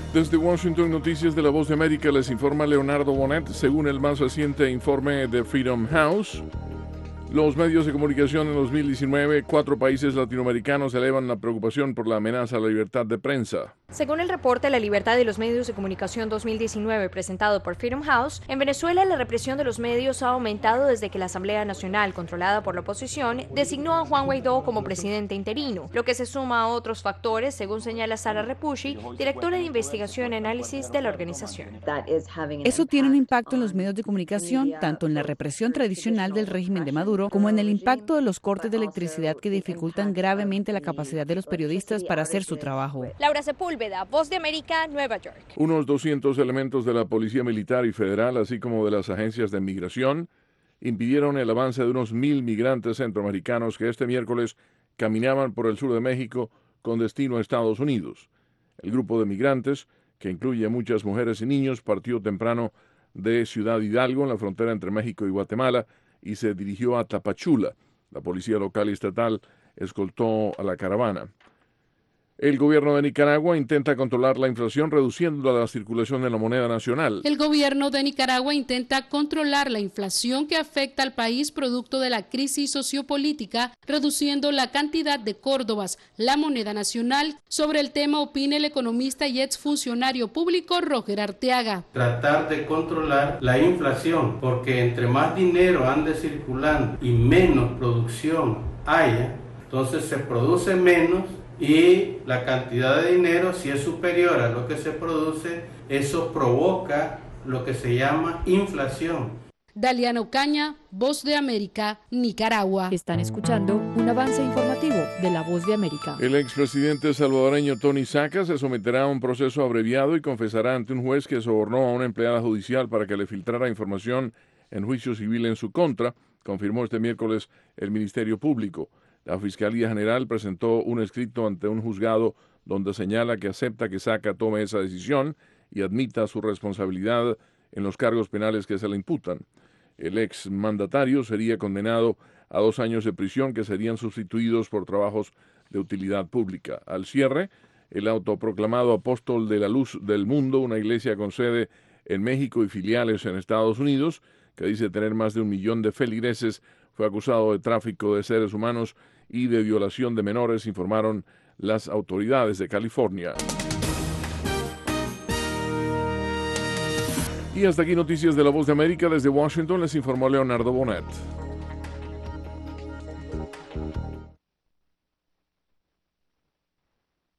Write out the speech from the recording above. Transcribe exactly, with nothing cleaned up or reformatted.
Desde Washington, Noticias de la Voz de América, les informa Leonardo Bonet. Según el más reciente informe de Freedom House, los medios de comunicación en dos mil diecinueve, cuatro países latinoamericanos elevan la preocupación por la amenaza a la libertad de prensa. Según el reporte La libertad de los medios de comunicación dos mil diecinueve presentado por Freedom House, en Venezuela la represión de los medios ha aumentado desde que la Asamblea Nacional, controlada por la oposición, designó a Juan Guaidó como presidente interino, lo que se suma a otros factores, según señala Sara Repucci, directora de investigación y análisis de la organización. Eso tiene un impacto en los medios de comunicación, tanto en la represión tradicional del régimen de Maduro, como en el impacto de los cortes de electricidad que dificultan gravemente la capacidad de los periodistas para hacer su trabajo. Laura Sepúlveda, Voz de América, Nueva York. Unos doscientos elementos de la Policía Militar y Federal, así como de las agencias de migración, impidieron el avance de unos mil migrantes centroamericanos que este miércoles caminaban por el sur de México con destino a Estados Unidos. El grupo de migrantes, que incluye a muchas mujeres y niños, partió temprano de Ciudad Hidalgo, en la frontera entre México y Guatemala, y se dirigió a Tapachula. La policía local y estatal escoltó a la caravana. El gobierno de Nicaragua intenta controlar la inflación reduciendo la circulación de la moneda nacional. El gobierno de Nicaragua intenta controlar la inflación que afecta al país producto de la crisis sociopolítica, reduciendo la cantidad de córdobas, la moneda nacional. Sobre el tema opina el economista y exfuncionario público Roger Arteaga. Tratar de controlar la inflación, porque entre más dinero ande circulando y menos producción haya, entonces se produce menos. Y la cantidad de dinero, si es superior a lo que se produce, eso provoca lo que se llama inflación. Daliana Ocaña, Voz de América, Nicaragua. Están escuchando un avance informativo de la Voz de América. El expresidente salvadoreño Tony Saca se someterá a un proceso abreviado y confesará ante un juez que sobornó a una empleada judicial para que le filtrara información en juicio civil en su contra, confirmó este miércoles el Ministerio Público. La Fiscalía General presentó un escrito ante un juzgado donde señala que acepta que Saca tome esa decisión y admita su responsabilidad en los cargos penales que se le imputan. El exmandatario sería condenado a dos años de prisión que serían sustituidos por trabajos de utilidad pública. Al cierre, el autoproclamado apóstol de la luz del mundo, una iglesia con sede en México y filiales en Estados Unidos, que dice tener más de un millón de feligreses, fue acusado de tráfico de seres humanos y de violación de menores, informaron las autoridades de California. Y hasta aquí Noticias de la Voz de América. Desde Washington les informó Leonardo Bonet.